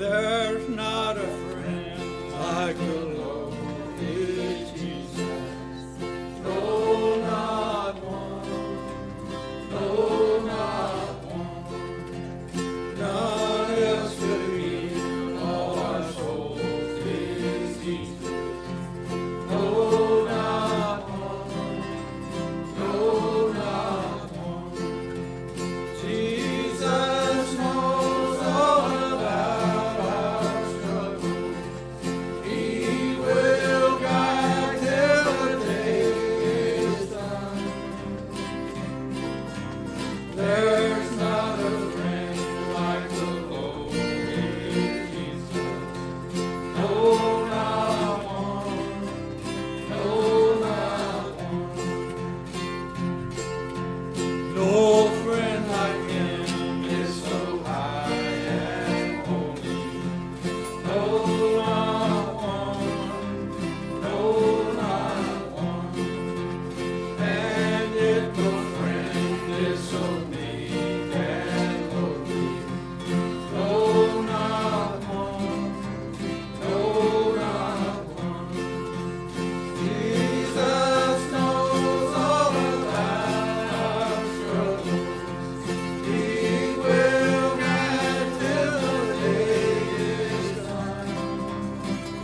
There's not a friend like the Lord is Jesus. No, not one. No, not one. None else could heal all our souls is Jesus. No, not one. No, not one. Jesus knows all about our struggles. He will guide till the day is done. There's not a friend like the Lord in Jesus. No, not one. No, not one. No friend like him is so high and holy. No, not one. No, not one. And yet no friend is so meek and lowly. No, not one. No, not one. Jesus knows all about our struggles. He will guide till the day is done.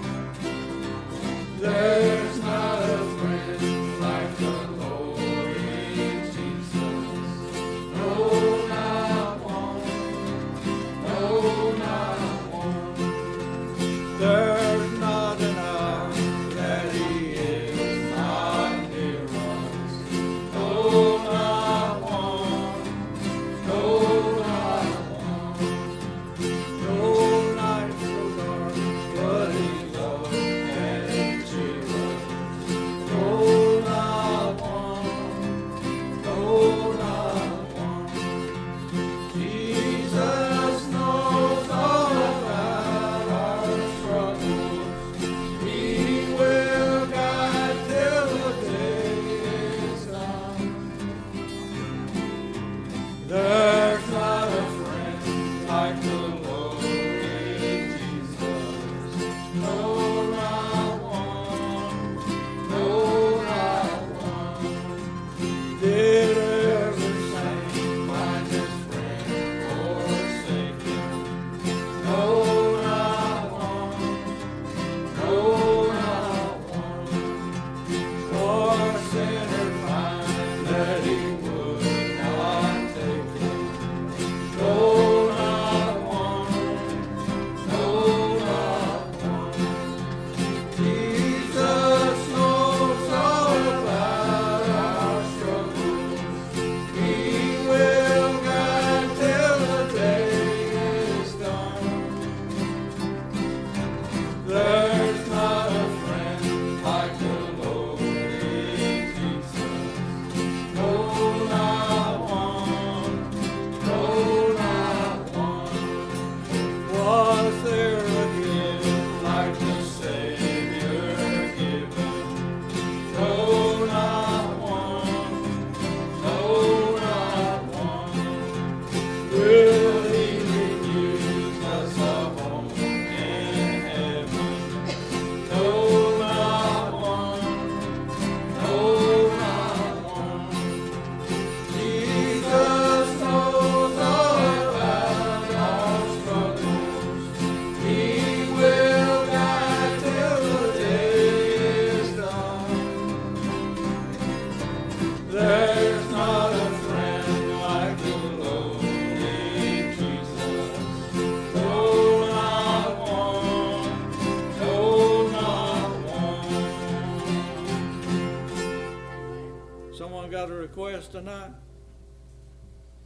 There's not a friend like the Lord in Jesus. No, not one. No, not one. There's not an hour that He is not near us. No, not one. No, not one. No night so dark, but His love can cheer us. No, not one. No, not one. Jesus knows all about our struggles. He will guide till the day is done. There's not a friend like the Lord in Jesus. No, not one. No, not one. Did every saint find his friend forsaken? No, not one. No, not one. For sinner find that He would not take him. No, not one. No, not one. Jesus knows all about our struggles. He will guide till the day is done. There's not a friend like the Lord in Jesus. No, not one. No, not one. Was there a gift like the Savior given? No, not one. No, not one. Will He refuse us a home in heaven? No, not one. No, not one. Jesus knows all about our struggles. He will guide till the day is done. There's not a friend like the Lord in Jesus. No, not one. No, not one. Someone got a request tonight?